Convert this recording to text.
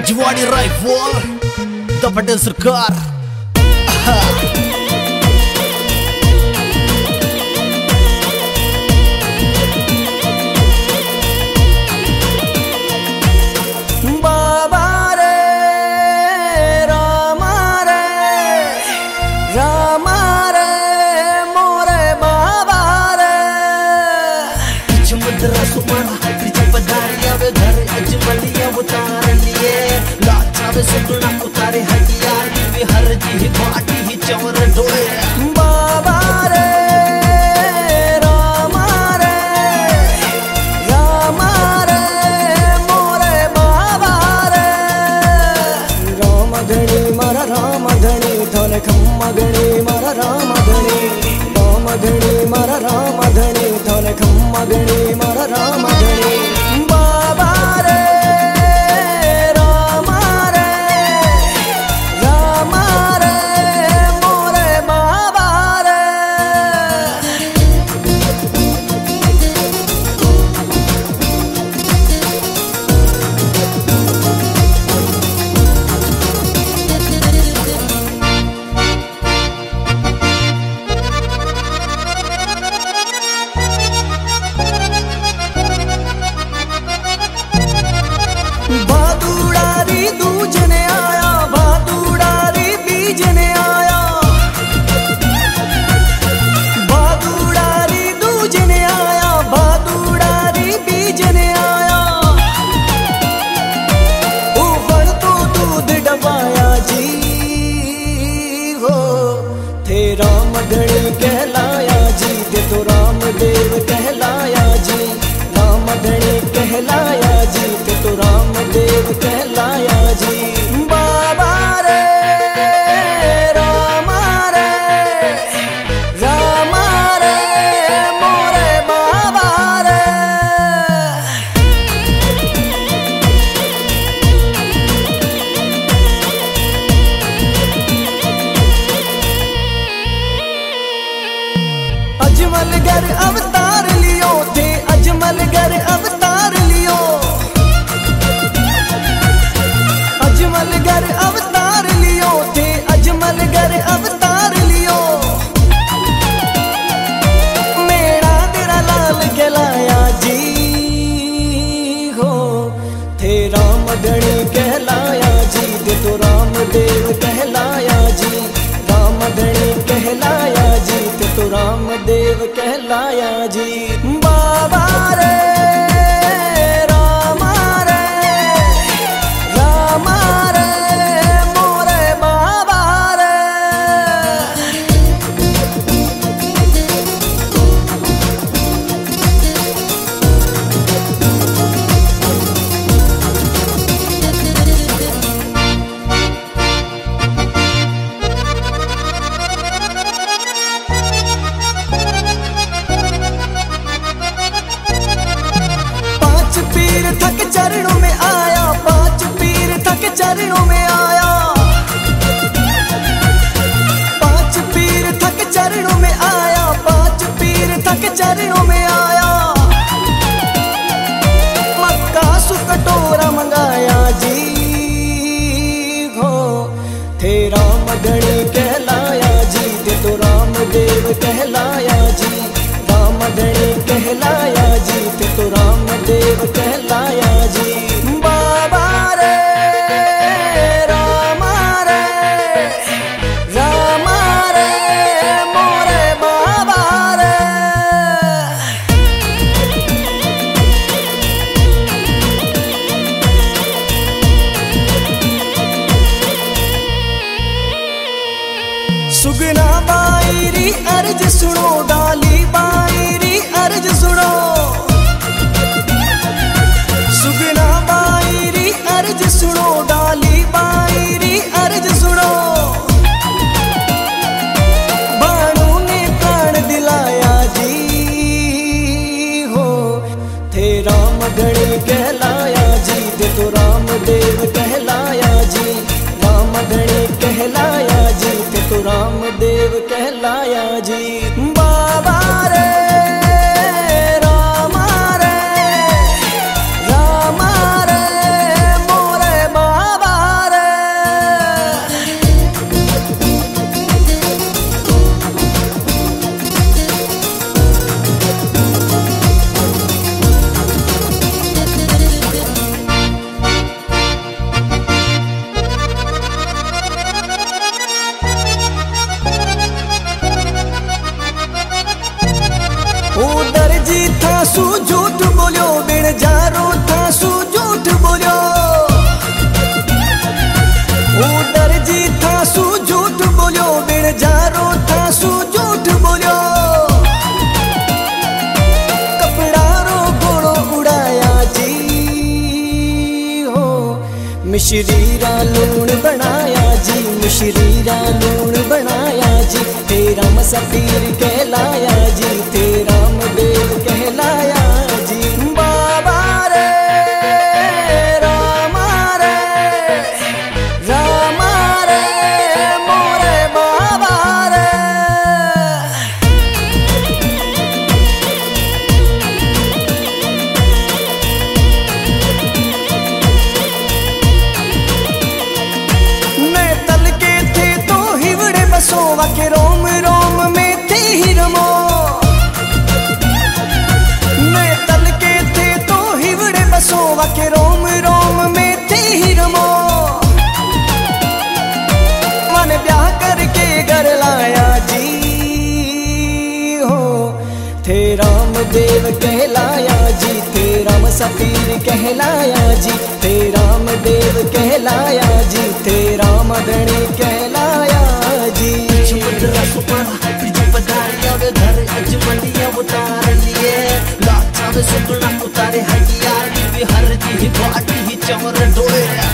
जिवाड़ी rifle the Patel सरकार। बाबा रे रामा रे रामा रे मोरे बाबा रे मुद्रा सुमरा पदारिया वे घर अजमलिया उतार लिए लाचा वे सुगुना उतारे हथियार वे हर जी बाटी ही चवर डोले। बाबा रे रामा रे रामा रे मोरे बाबा रे राम धनी मारा राम धनी धन खम्मा गणी मारा राम धनी मारा राम धनी धन खम्मा गणी मारा राम धनी। बाबा रे रामा रे रामा रे मोरे बाबा रे भादुड़ारी दूजने आया भादुड़ारी बीजने आया भादुड़ारी दूजने आया भादुड़ारी बीजने आया ऊपर तो दूध डबाया जी हो थे राम धनी कहलाया जी दे तो रामदेव कहलाया जी राम धनी कहलाया जी ते तो रामदेव कहलाया जी। बाबा रे रामा रे रामा रे मोरे बाबा रे अजमल घर अवतार लियो थे अजमल घर अवतार लियो अजमल घर अवतार लियो थे अजमल घर अवतार लियो मेरा तेरा लाल कहलाया जी हो थे राम धनी कहलाया जी दे तो रामदेव कहलाया जी राम धनी कहलाया जी ते तो रामदेव कहलाया जी। बाबा रे रामा रे रामा रे मोरे बाबा रे पांच पीर थक चरणों में आया पांच पीर थक चरणों में आया पांच पीर थक चरणों में आया पांच पीर थक चरणों में आया मक्का सुकटोरा मंगाया जी हो थे राम धनी कहलाया जी ते तो रामदेव कहलाया जी राम धनी कहलाया जी ते तो रामदेव कहलाया जी। बाबा रे रामा रे रामा रे मोरे बाबा रे सुगना बाईरी अर्ज सुनो डाली बाईरी अर्ज सुनो सुगना बाईरी अर्ज सुनो डाली बाईरी अर्ज सुनो भाणु ने प्राण दिलाया जी हो थे राम धनी कहलाया जी दे तो रामदेव कहलाया जी राम धनी कहलाया जी ते तो रामदेव कहलाया जी। बाबा रे रामा रे रामा रे मोरे बाबा बिन जारो था सू झूठ बोलियो, कपड़ा रो घोड़ो उड़ाया जी हो। मिश्री रा लूण बनाया जी, मिश्री रा लूण बनाया जी, तेरा मुसाफिर कहलाया जी, तेरा मदेव कहलाया जी। बाबा रे रामा रे, रामा रे मोरे बाबा रे। मैं तल के थे तो हिवड़े बसोवा के रोम रोम में थे ही रमो, मैं तल के थे तो हिवड़े बसोवा के रोम रोम में थे ही रमो। मन ब्याह करके घर लाया जी हो, थे रामदेव कहलाया जी, तेरा मुसाफिर कहलाया जी, तेरा मदेव कहलाया जी, तेरा मदनी कहलाया जी। चुपड़ा सुपड़ा फिर पधारिया वे घर अजमलिया उतार लिए, लाचा वे सुगना उतारे हथियार भी हर जी बाटी ही चमर डोले।